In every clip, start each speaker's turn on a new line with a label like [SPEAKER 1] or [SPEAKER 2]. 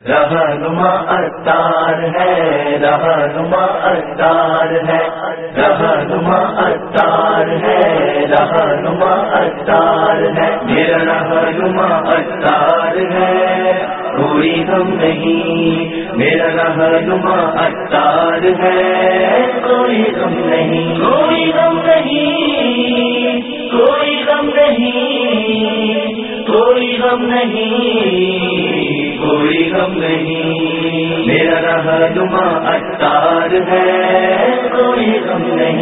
[SPEAKER 1] رہنما عطار ہے، رہنما عطار ہے، رہنما عطار ہے، رہنما عطار ہے، میرا رہنما عطار ہے، کوئی غم نہیں، میرا رہنما عطار ہے، کوئی غم نہیں، کوئی غم نہیں، کوئی غم نہیں، کوئی غم نہیں، کوئی غم نہیں، میرا رہنما عطار ہے، کوئی غم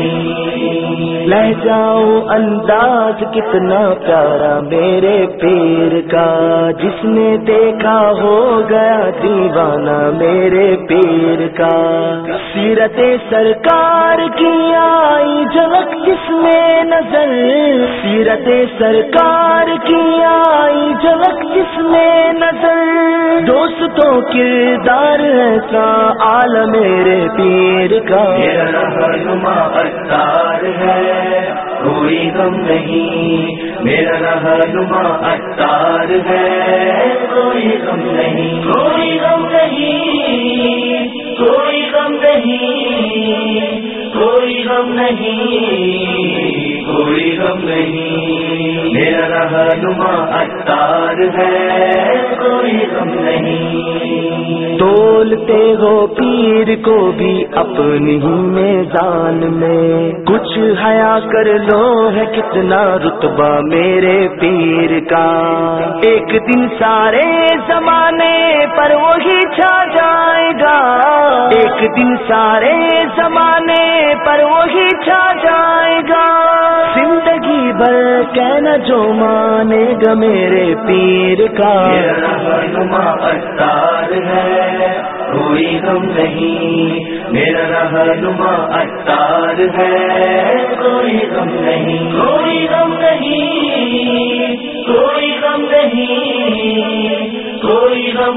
[SPEAKER 1] نہیں۔
[SPEAKER 2] لہجاؤ انداز کتنا پیارا میرے پیر کا، جس نے دیکھا ہو گیا دیوانہ میرے پیر کا۔ سیرت سرکار کی آئی جھلک جس میں نظر، سیرت سرکار کی آئی جھلک جس میں نظر، دوستوں کردار ایسا عالم میرے پیر کا۔
[SPEAKER 1] میرا رہنما عطار ہے، کوئی غم نہیں، میرا رہنما عطار ہے، کوئی غم نہیں، کوئی غم نہیں، کوئی غم نہیں، کوئی غم نہیں، کوئی غم نہیں، میرا رہنما عطار ہے، کوئی غم نہیں۔
[SPEAKER 2] تولتے ہو پیر کو بھی اپنی ہی میزان میں، کچھ حیا کر لو ہے کتنا رتبہ میرے پیر کا۔ ایک دن سارے زمانے پر وہی چھا جائے گا، ایک دن سارے زمانے پر وہی چھا جائے گا، زندگی بھر کہنا جو مانے گا میرے پیر کا۔
[SPEAKER 1] میرا رہنما عطار ہے، کوئی غم نہیں، میرا رہنما عطار ہے، کوئی غم نہیں، کوئی غم نہیں، کوئی غم نہیں، کوئی غم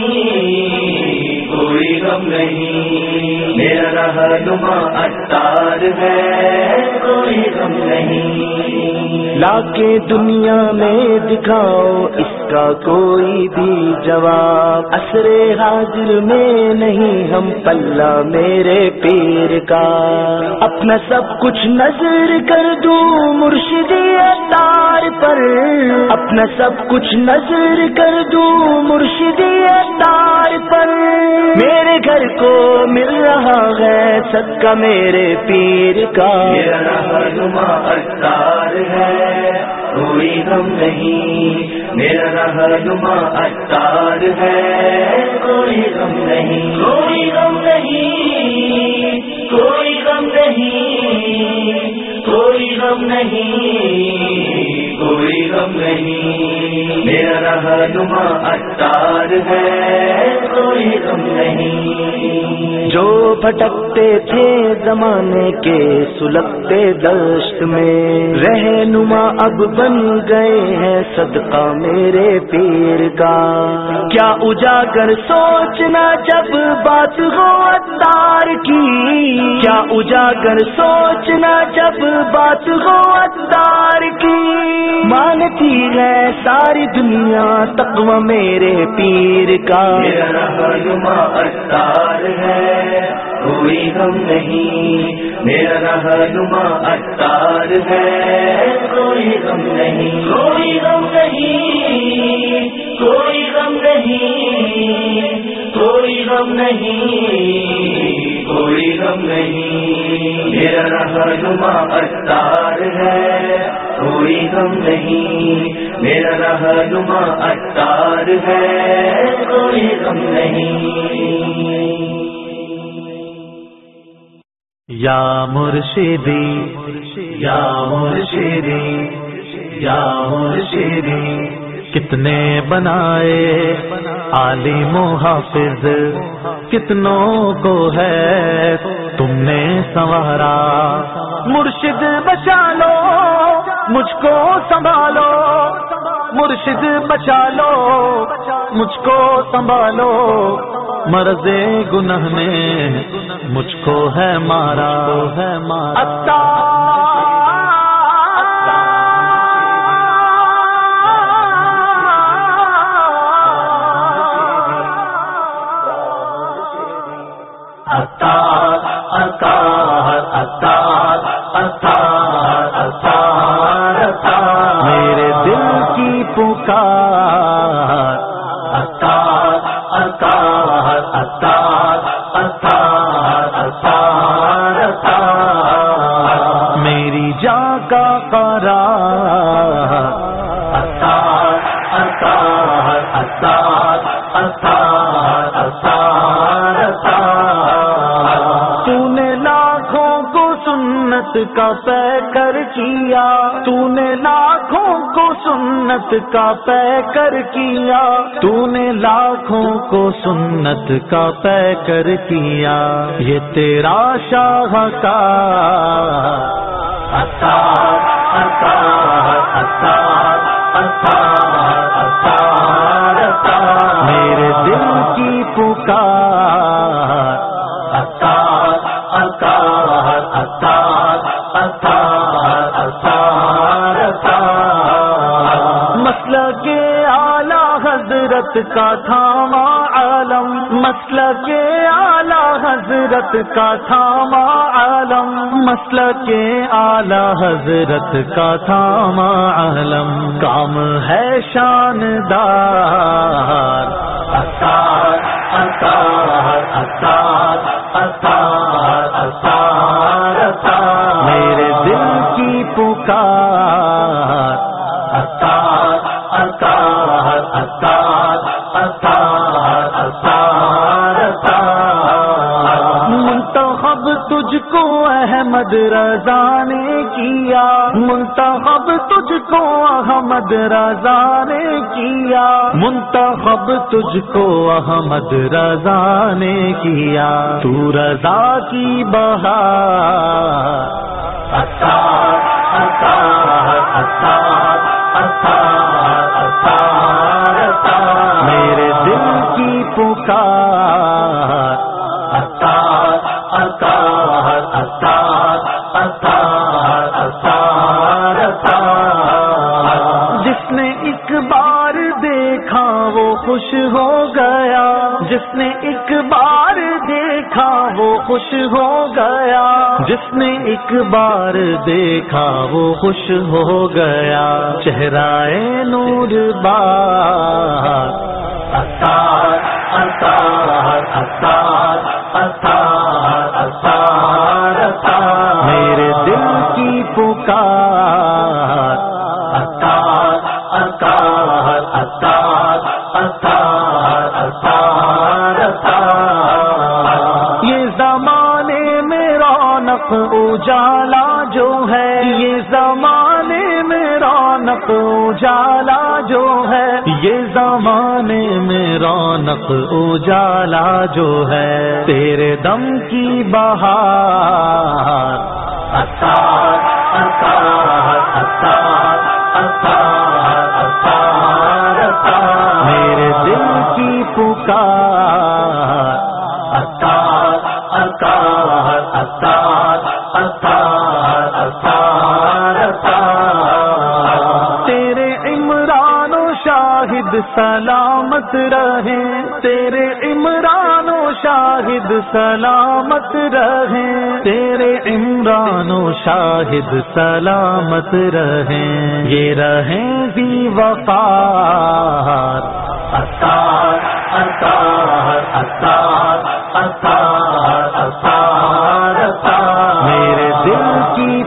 [SPEAKER 1] نہیں، کوئی غم نہیں، میرا رہنما عطار ہے، کوئی غم نہیں۔
[SPEAKER 2] لا کے دنیا میں دکھاؤ اس کا کوئی بھی جواب، عصر حاضر میں نہیں ہم پلہ میرے پیر کا۔ اپنا سب کچھ نظر کر دوں مرشدی عطار پر، اپنا سب کچھ نظر کر دوں مرشدی عطار پر، میرے گھر کو مل رہا ہے صدقہ میرے پیر کا۔
[SPEAKER 1] میرا رہنما عطار ہے، کوئی غم نہیں، میرا رہنما عطار ہے، کوئی غم نہیں، کوئی غم نہیں، کوئی غم نہیں، کوئی غم نہیں، کوئی غم نہیں، میرا رہنما عطار ہے، کوئی غم نہیں۔
[SPEAKER 2] جو بھٹکتے تھے زمانے کے سلگتے دشت میں، رہنما اب بن گئے ہیں صدقہ میرے پیر کا۔ کیا اجاگر سوچنا جب بات ہو عطار کی، کیا اجاگر سوچنا جب بات ہو عطار کی، مانتی ہے ساری دنیا تقوی میرے پیر کا۔
[SPEAKER 1] میرا رہنما عطار ہے، کوئی غم نہیں، میرا رہنما عطار ہے، کوئی غم نہیں، کوئی غم نہیں، کوئی غم نہیں، کوئی غم نہیں، کوئی غم نہیں، میرا رہنما عطار ہے، کوئی غم نہیں، میرا رہنما عطار ہے، کوئی غم نہیں۔
[SPEAKER 3] یا مرشدی یا مرشدی یا مرشدی، کتنے بنائے عالم و حافظ، کتنوں کو ہے تم نے سنوارا، مرشد بچا لو مجھ کو سنبھالو، مرشد بچا لو مجھ کو سنبھالو، مرض گناہ نے مجھ کو ہے مارا، اتار اتار اتار اتار اتار میری جان کا قرار اتار اتار اتار اتار اتار اتار تو نے لاکھوں کو سنت کا پیکر کیا تو نے لاکھوں کو سنت کا پیکر کیا تو نے لاکھوں کو سنت کا پیکر کیا یہ تیرا شاہکار اتار اتار اتار اتار اتار اتار میرے دل کی پکار اتار اتار اتار اتار اتار اتار مسلک اعلی حضرت کا تھاما عالم مسلک اعلی حضرت کا تھاما عالم مسلک اعلی حضرت کا تھاما عالم کام ہے شاندار اتار اتار اتار اتار اتار اتار میرے دل کی پکار اتار اتار اتار اتار اتار اتار منتخب تجھ کو احمد رضا نے کیا منتخب تجھ کو احمد رضا نے کیا منتخب تجھ کو احمد رضا نے کیا تو رضا کی بہار اتار اتار اتار اتار اتار اتار میرے دل کی پکار اتار اتار اتار اتار اتار اتار جس نے ایک بار دیکھا وہ خوش ہو گیا جس نے ایک بار دیکھا وہ خوش ہو گیا جس نے ایک بار دیکھا وہ خوش ہو گیا چہرہ نور بار اتار اتار اتار اتار اتار اتار میرے دل کی پکار اتار اتار اتار اتار اتار اتار یہ زمانے میں رونق اجالا جو ہے یہ زمانے میں رونق اجالا جو ہے یہ زمانے میں رونق اجالا جو ہے تیرے دم کی بہار اتار اتار اتار اتار اتار اتار میرے دل کی پکار اتار اتار اتار اتار اتار اتار تیرے عمران و شاہد سلامت رہے تیرے عمران و شاہد سلامت رہے تیرے عمران و شاہد سلامت رہے یہ رہیں بھی وقار اتار اتار اتار اتار اتار اتار میرے دل کی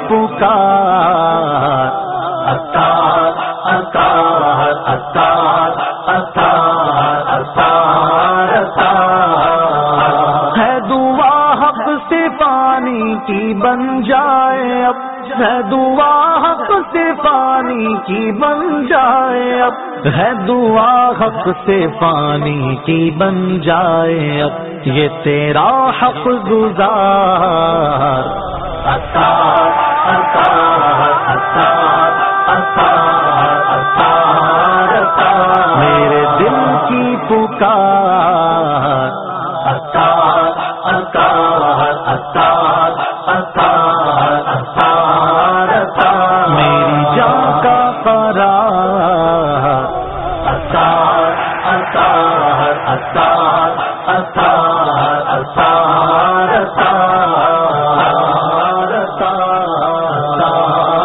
[SPEAKER 3] پکار اتار اتار اتار اتار اتار اتار ہے دعا حق سے پانی کی بن جائے اب ہے دعا حق سے پانی کی بن جائے اب ہے دعا حق سے پانی کی بن جائے اب یہ تیرا حق گزار اتار اتار اتار اتار اتار اتار میرے دل کی پکار اتار اتار اتار اتار اتار اتار میری جان کا قرار اتار اتار اتار اتار اتار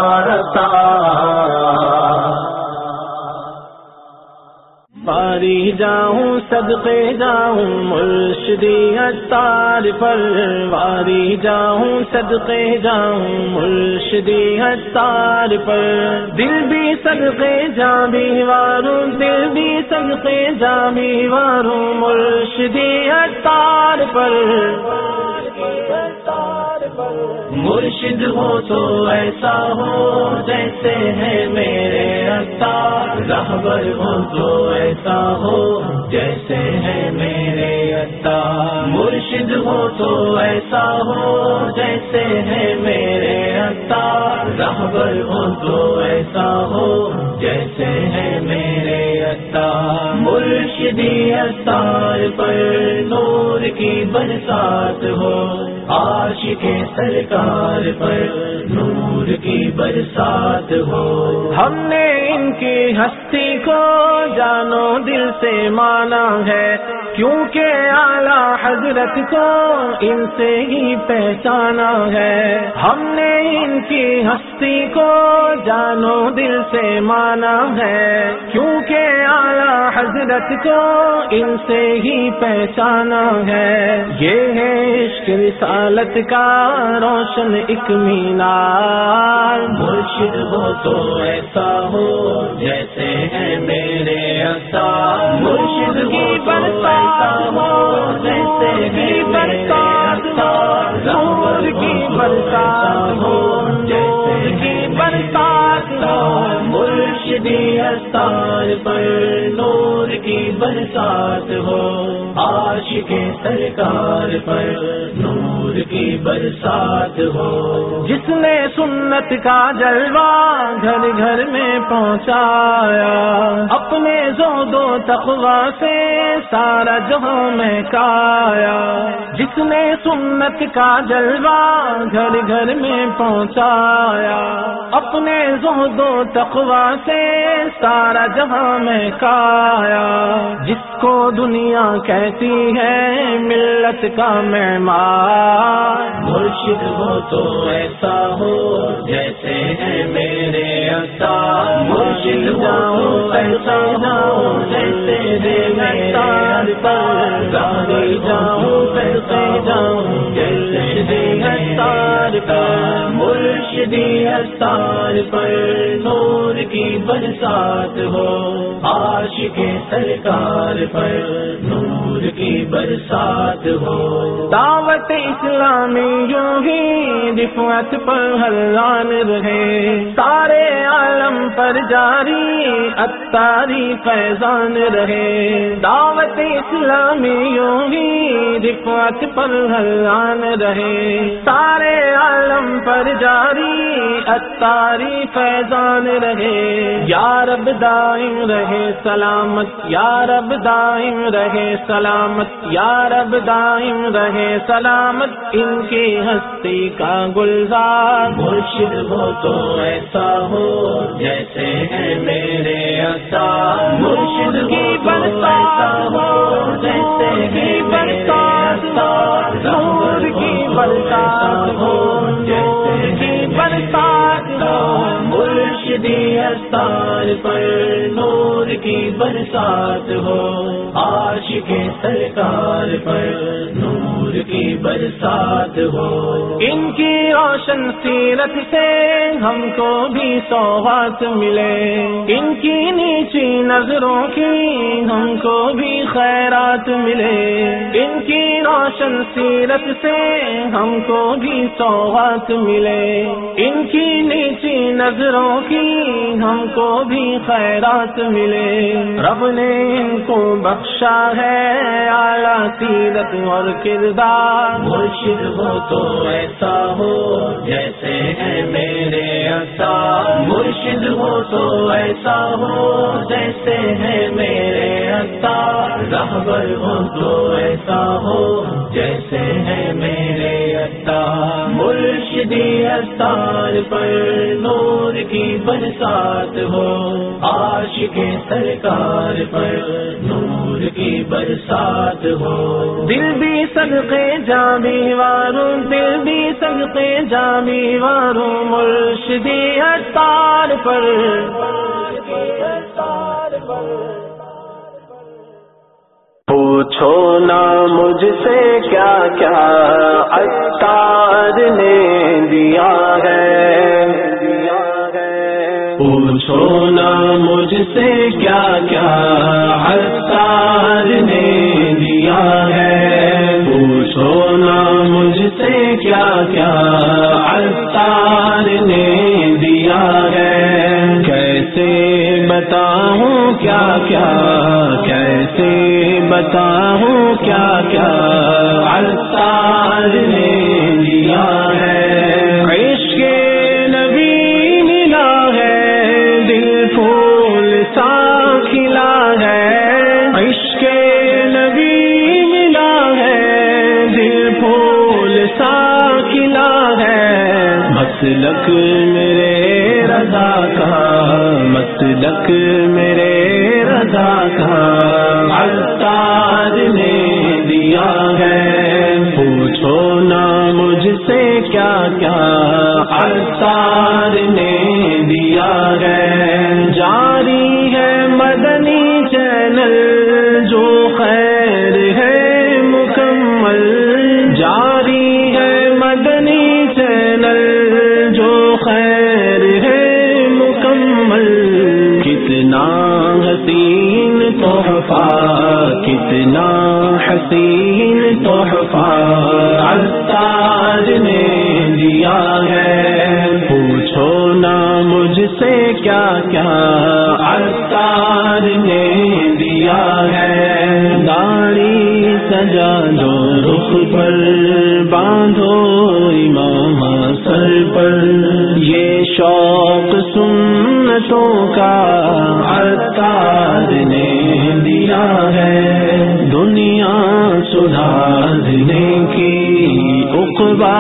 [SPEAKER 3] اتار
[SPEAKER 2] جاؤں صدقے جاؤں مرشدی عطار پر، واری جاؤں صدقے جاؤں مرشدی عطار پر، دل بھی صدقے جاں بھی واروں، دل بھی صدقے جاں بھی واروں مرشدی عطار پر۔ مرشد ہو تو ایسا ہو جیسے ہے میرے عطار، رہبر ہو تو ایسا ہو جیسے ہے میرے عطار، مرشد ہو تو ایسا ہو جیسے ہے میرے عطار، رہبر ہو تو ایسا ہو جیسے ہے میرے عطار، مرشدی عطار پر نور کی برسات ہو، عاشق سرکار پر نور کی برسات ہو۔ ہم نے ان کی ہستی کو جانو دل سے مانا ہے، کیونکہ اعلیٰ حضرت کو ان سے ہی پہچانا ہے، ہم نے ان کی ہستی کو جانو دل سے مانا ہے، کیونکہ اعلیٰ حضرت کو ان سے ہی پہچانا ہے، یہ ہے عشق رسالت کا روشن ایک مینار، مرشد ہو تو ایسا ہو جیسے ہے میرے عطار، مرشد کی برسات ہو جیسے ہے برسات ہو، نور کی برسات ہو جیسے کی برسات ہو، مرشدی عطار پر نور کی برسات ہو، عاشق سرکار پر نور کی برسات ہو، جس نے سنت کا جلوہ گھر گھر میں پہنچایا، اپنے زہد و تقویٰ سے سارا جہاں مہکایا، جس نے سنت کا جلوہ گھر گھر میں پہنچایا، اپنے زہد و تقویٰ سے سارا جہاں مہکایا، جس کو دنیا کہتی ہے ملت کا معمار، مرشد ہو تو ایسا ہو جیسے ہے میرے عطار، مرشد جاؤں ایسا ہو جیسے ہے میرے عطار، گاڑی جاؤں ایسا جاؤں جیسے ہے عطار پر، مرشدی عطار پر نور کی برسات ہو، عاشق سرکار پر نور کی برسات ہو، دعوت اسلامی یوں ہی رفعت پر حلان رہے، سارے عالم پر جاری عطاری فیضان رہے، دعوت اسلامی یوں ہی رفعت پر حلان رہے، سارے عالم پر جاری عطاری فیضان رہے، یا رب دائم رہے سلامت، یا رب دائم رہے سلامت، یا رب دائم رہے سلامت ان کی ہستی کا گلزار، مرشد ہو تو ایسا ہو جیسے ہے میرے عطار، مرشد کی برسات ہو جیسے ہے برسات ہو، نور کی برسات ہو جیسے کی برسات ہو، مرشدی عطار پر نور کی برسات ہو، عاشق سرکار پر نور کی برسات ہو، ان کی روشن سیرت سے ہم کو بھی سوغات ملے، ان کی نیچی نظروں کی ہم کو بھی خیرات ملے، ان کی روشن سیرت سے ہم کو بھی سوغات ملے، ان کی نیچی نظروں کی ہم کو بھی خیرات ملے، رب نے ان کو بخشا ہے اعلیٰ سیرت اور کردار، مرشد ہو تو ایسا ہو جیسے ہے میرے عطار، مرشد ہو تو ایسا ہو جیسے ہے میرے عطار، رہبر ہو تو ایسا ہو جیسے ہے میرے عطار، مرشدی عطار پر نور کی برسات ہو، عاشق سرکار پر نور کی برسات ہو، دل بھی صدقے جاں بھی واروں، دل بھی صدقے جاں بھی واروں مرشدی عطار پر۔ پوچھو نا مجھ سے کیا کیا عطار نے دیا ہے، پوچھو نا مجھ سے کیا کیا عطار نے دیا ہے، پوچھو نا مجھ سے کیا کیا عطار نے دیا ہے، کیسے بتاؤں کیا کیا، کیسے بتاؤں کیا کیا عطار نے دیا ہے، عشق نبی ملا ہے دل پھول سا کھلا ہے، عشق نبی ملا ہے دل پھول سا کھلا ہے، مسلک میرے رضا کا، مسلک میرے رضا کا عطار نے دیا ہے، پوچھو نا مجھ سے کیا کیا عطار نے دیا ہے، جاری ہے مدنی چینل جو خیر ہے مکمل، جاری ہے مدنی چینل جو خیر ہے مکمل، کتنا حسین تحفہ، کتنا حسین تحفہ عطار نے دیا ہے، پوچھو نا مجھ سے کیا کیا عطار نے دیا ہے، داڑھی سجا دو رخ پر، باندھو امام سر پر، یہ شوق سنتوں کا عطار نے دیا ہے، دنیا سدھارنے کی، عقبا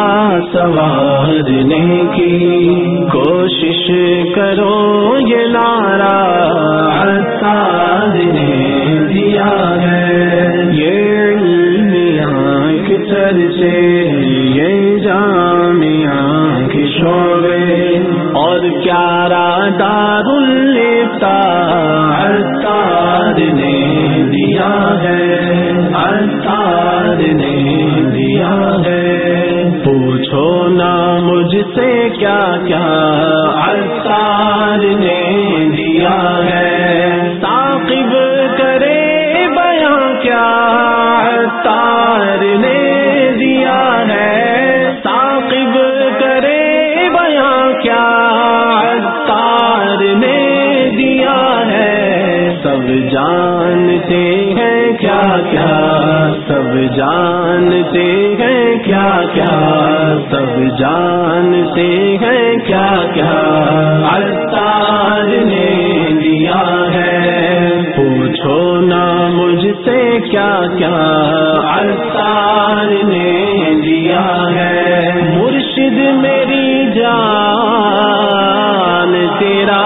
[SPEAKER 2] سوارنے کی، کوشش کرو یہ نعرہ عطار نے دیا ہے، یہ علمیاں کے چرچے، یہ جامعہ کے شعبے، اور پیارا دار الفتہ عطار نے دیا ہے، عطار نے دیا ہے، پوچھو نا مجھ سے کیا کیا عطار نے دیا ہے، تعقیب کرے بیاں کیا عطار نے دیا ہے، تعقیب کرے بیاں کیا عطار نے دیا ہے، سب جانتے ہیں کیا کیا، سب جانتے ہیں کیا کیا، سب جانتے ہیں کیا کیا عطار نے دیا ہے، پوچھو نا مجھ سے کیا کیا عطار نے دیا ہے، مرشد میری جان تیرا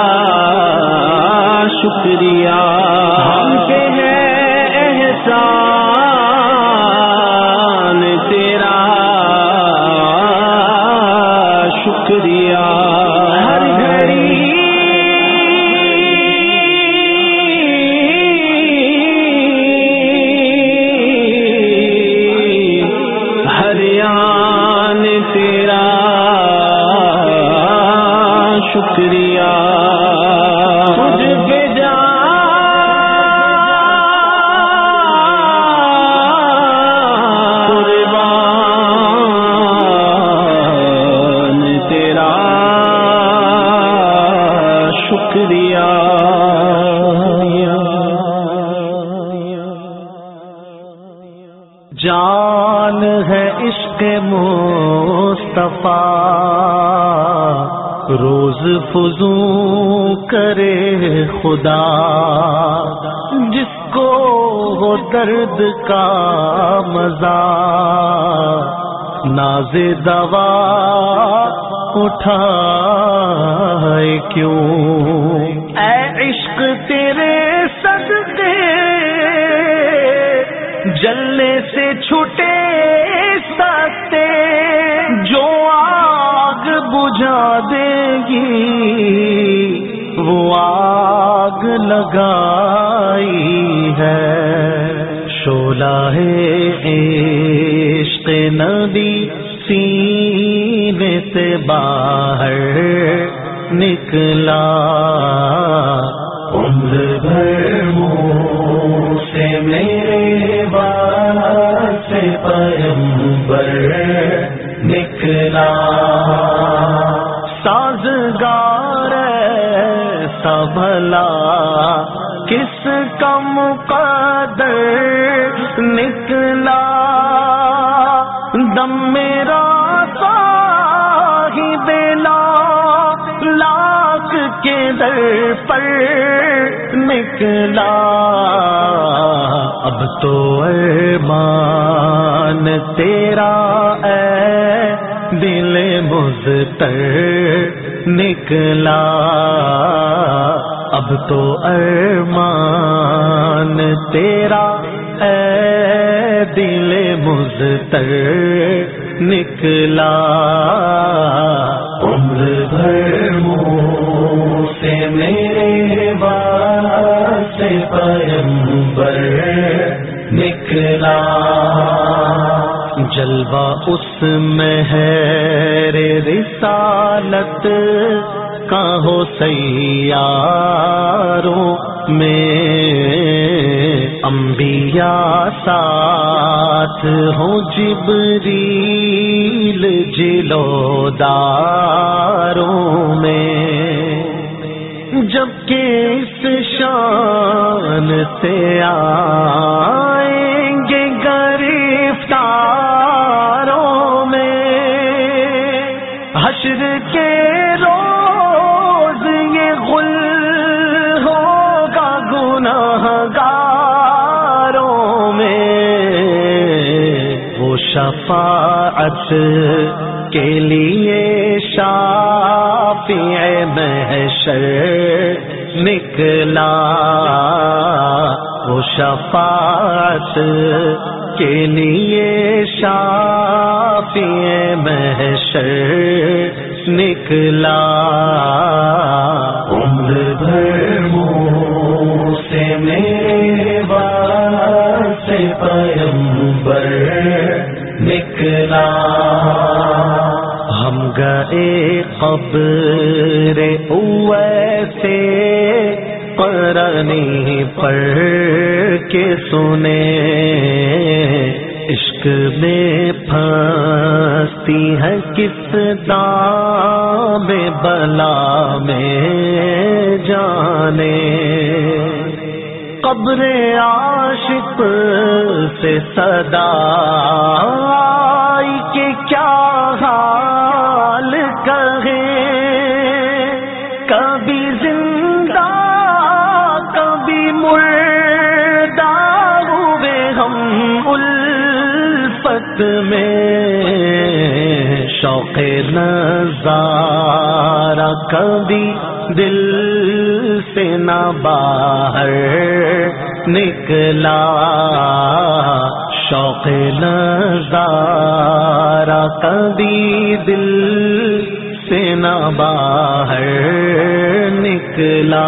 [SPEAKER 2] شکریہ، ہم پہ ہے احسان تیرا شکریہ، ہر گھڑی ہر آن تیرا شکریہ، تجھ پہ قربان تیرا شکریہ، جان ہے عشق مصطفیٰ روز فزوں کرے خدا، جس کو ہو درد کا مزہ ناز دوا اٹھائے کیوں، اے عشق تیرے صدقے جلنے سے چھٹے سکتے، جو آگ بجھا دے گی وہ آگ لگائی ہے، شور شعلہ عشق نبی سینے سے باہر نکلا، عمر بھر منہ سے میرے واسطے پیغمبر نکلا، سازگار ایسا بھلا کس کا مقدر نکلا، دم میرا صاحب لاکھ کے در پر نکلا، اب تو ارمان تیرا اے دل مضطر نکلا، اب تو ارمان تیرا اے دل مضطر نکلا، عمر بھر منہ سے میرے واسطے پیغمبر نکلا، جلوہ اس میں ہے رسالت کا ہو سیاروں میں، انبیاء ساتھ ہوں جبریل جلوداروں میں، جبکہ اس شان سے آئیں گے گرفتاروں میں، حشر کے روز یہ غل ہوگا گناہگاروں میں، وہ شفاعت کے لیے شافع محشر نکلا، وہ شفاعت کے لیے شافع محشر نکلا، عمر بھر منہ سے میرے واسطے پیغمبر نکلا، ہم گئے قبر اویس قرنی پڑھ کے سنے، عشق میں پھنستی ہے کس دام بلا میں جانے، قبر عاشق سے صدا آئی کہ کیا حال کہیں، کبھی زندہ کبھی مردہ ہوئے ہم الفت میں، شوق نظارہ کبھی دل سے نہ باہر نکلا، شوق نظارہ کبھی دل سے نہ باہر نکلا،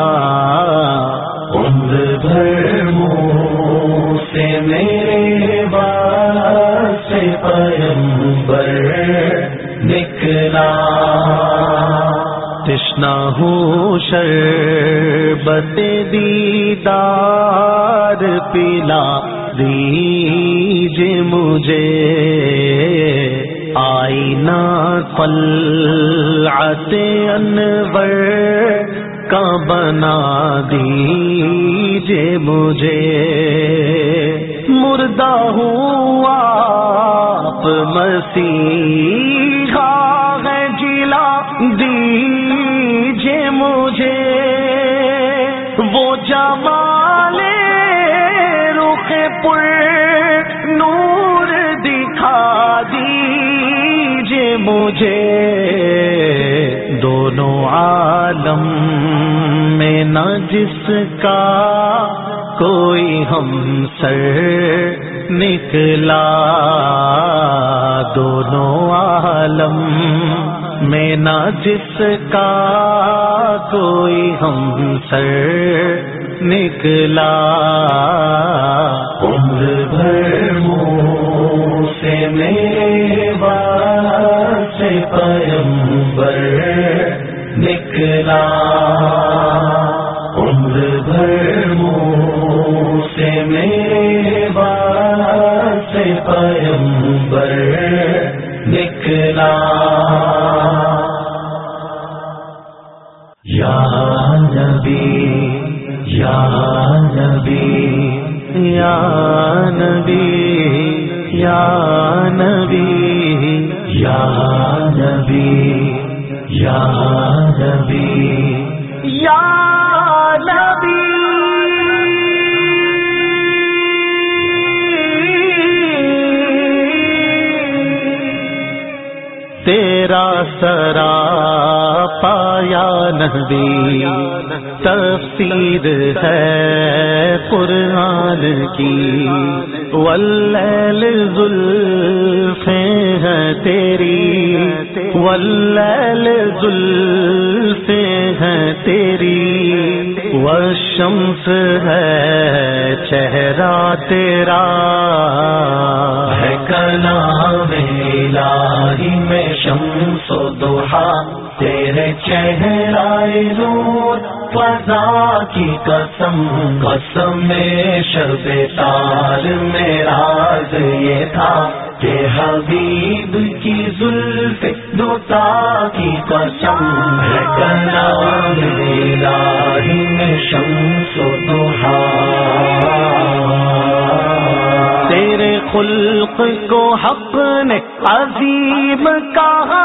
[SPEAKER 2] عمر بھر منہ سے میرے واسطے پیغمبر نکلا، تشنا ہوں شربت دیدار پلا دیجئے مجھے، آئینہ طلعت انور کا بنا دیجئے مجھے، مردہ ہوں آپ مسیحا ہے جلا دیجئے مجھے، وہ جمال رخ پر نور دکھا دیجئے مجھے، دونوں عالم میں نہ جس کا کوئی ہم سر نکلا، دونوں عالم میں نہ جس کا کوئی ہم سر نکلا،
[SPEAKER 3] عمر بھر منہ سے میرے واسطے پیغمبر نکلا، عمر بھر منہ سے میرے واسطے پیغمبر نکلا، یا نبی یا نبی
[SPEAKER 2] یا نبی یا نبی
[SPEAKER 3] یا نبی یا نبی
[SPEAKER 2] یا نبی، تیرا سرا پایا نبی، تفسیر ہے قرآن کی، واللیل زلفیں ہیں تیری، واللیل زلفیں ہیں تیری، والشمس ہے چہرہ تیرا،
[SPEAKER 3] ہے کلام الہی میں شمس و ضحا، تیرے چہرہ نور فضا کی قسم، قسم شب تار میں راز یہ تھا کہ حبیب کی زلف دوتا کی قسم، ہے کلام الہی میں شمس و ضحا،
[SPEAKER 2] تیرے خلق کو حق نے عظیم کہا،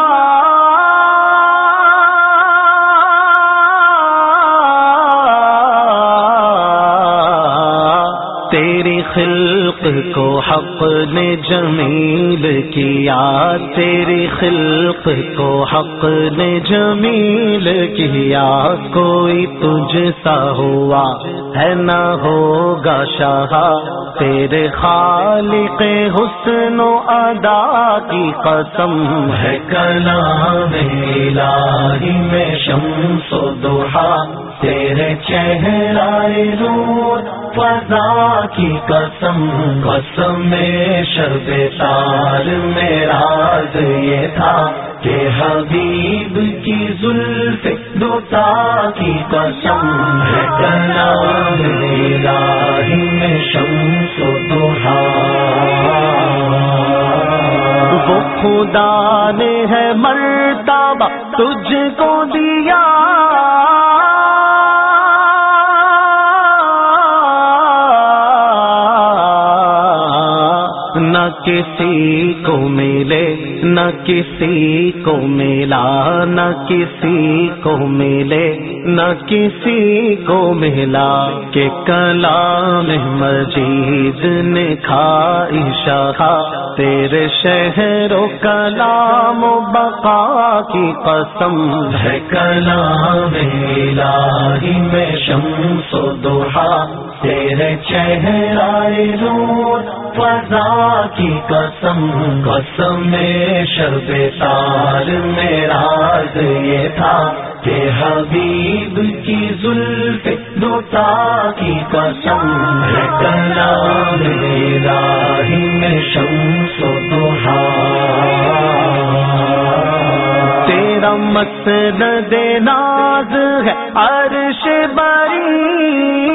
[SPEAKER 2] تیری خلق کو حق نے جمیل کیا، تیری خلق کو حق نے جمیل کیا، کوئی تجھ سا ہوا ہے نہ ہوگا شاہ، تیرے خالق حسن و ادا کی قسم،
[SPEAKER 3] ہے کلام الہی میں شمس و ضحا، تیرے چہرہ نور فضا کی قسم، قسم شب تار میں راز یہ تھا کہ حبیب کی زلف دوتا کی قسم، ہے کلام الہی میں شمس و ضحا،
[SPEAKER 2] وہ خدا نے ہے مرتبہ تجھ کو دیا، نہ کسی کو ملے نہ کسی کو ملا، نہ کسی کو ملے نہ کسی کو ملا، کہ کلام مجید نے کھائی شاخا، تیرے شہر و کلام و بقا کی قسم،
[SPEAKER 3] ہے کلام الہی میں شمس و ضحا، تیرے چہرہ نور فضا کی قسم، قسم شب تار میں راز یہ تھا کہ حبیب کی زلف دوتا کی قسم، ہے کلام الہی میں شمس و ضحا،
[SPEAKER 2] تیرا مسند ناز ہے عرش بری،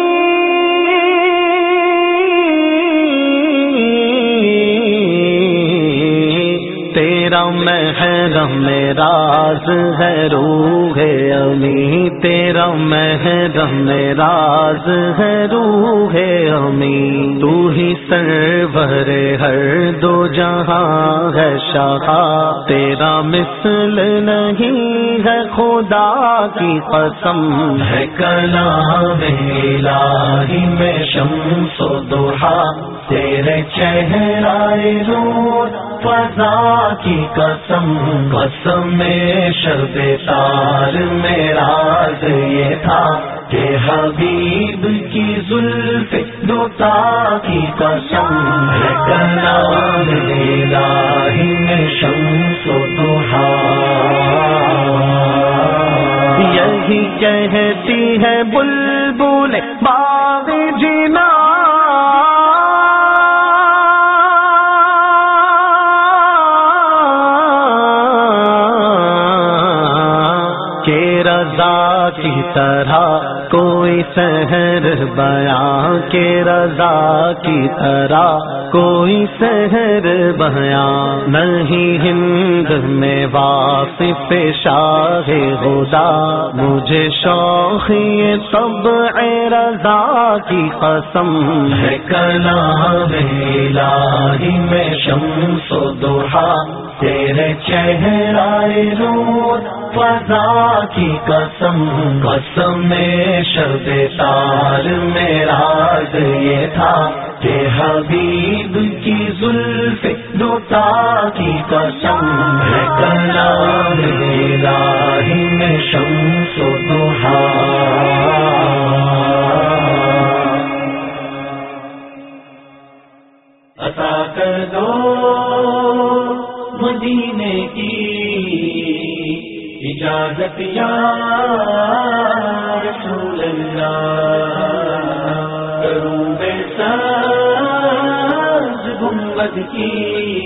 [SPEAKER 2] تیرا محرم راز ہے روح امی، تیرا محرم راز ہے روح امی، تو ہی سرور ہر دو جہاں ہے شاہ، تیرا مثل نہیں ہے خدا کی قسم،
[SPEAKER 3] ہے کلام الہی میں شمس و ضحا، تیرے چہرہ نور فضا کی قسم، قسم شب تار میں راز یہ تھا کہ حبیب کی زلف دوتا کی قسم، ہے کلام الہی میں شمس و ضحا،
[SPEAKER 2] یہی کہتی ہے بلبل
[SPEAKER 3] رضا کی طرح کوئی سحر بیاں کے رضا کی طرح کوئی سحر بیاں نہیں ہند میں واصف شاہ خدا مجھے شوق یہ طبع رضا کی قسم ہے کلام الہی میں شمس و ضحیٰ تیرے چہرائے نور فضا کی قسم قسم شب تار معراج یہ تھا کہ حبیب کی زلف دوتا کی قسم ہے کلام الہی میں شمس و ضحیٰ عطا کر دو مدینے کی اجازت یا رسول اللہ کروں بے ساز گنبد کی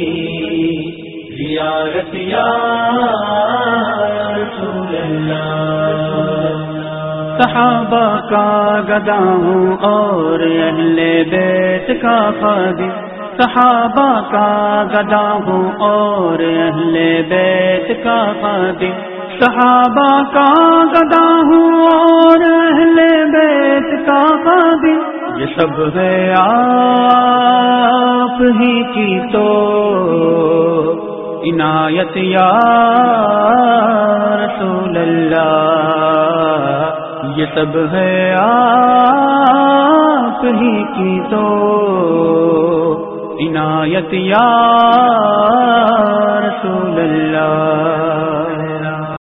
[SPEAKER 3] زیارت یا رسول اللہ
[SPEAKER 4] صحابہ کا گدا ہوں اور اہل بیت کا خادم صحابہ کا گدا ہوں اور اہل بیت کا خادم صحابہ کا گدا ہوں اور اہل بیت کا خادم یہ سب ہے آپ ہی کی تو عنایت یا رسول اللہ یہ سب ہے آپ ہی کی تو عنایت یا رسول اللہ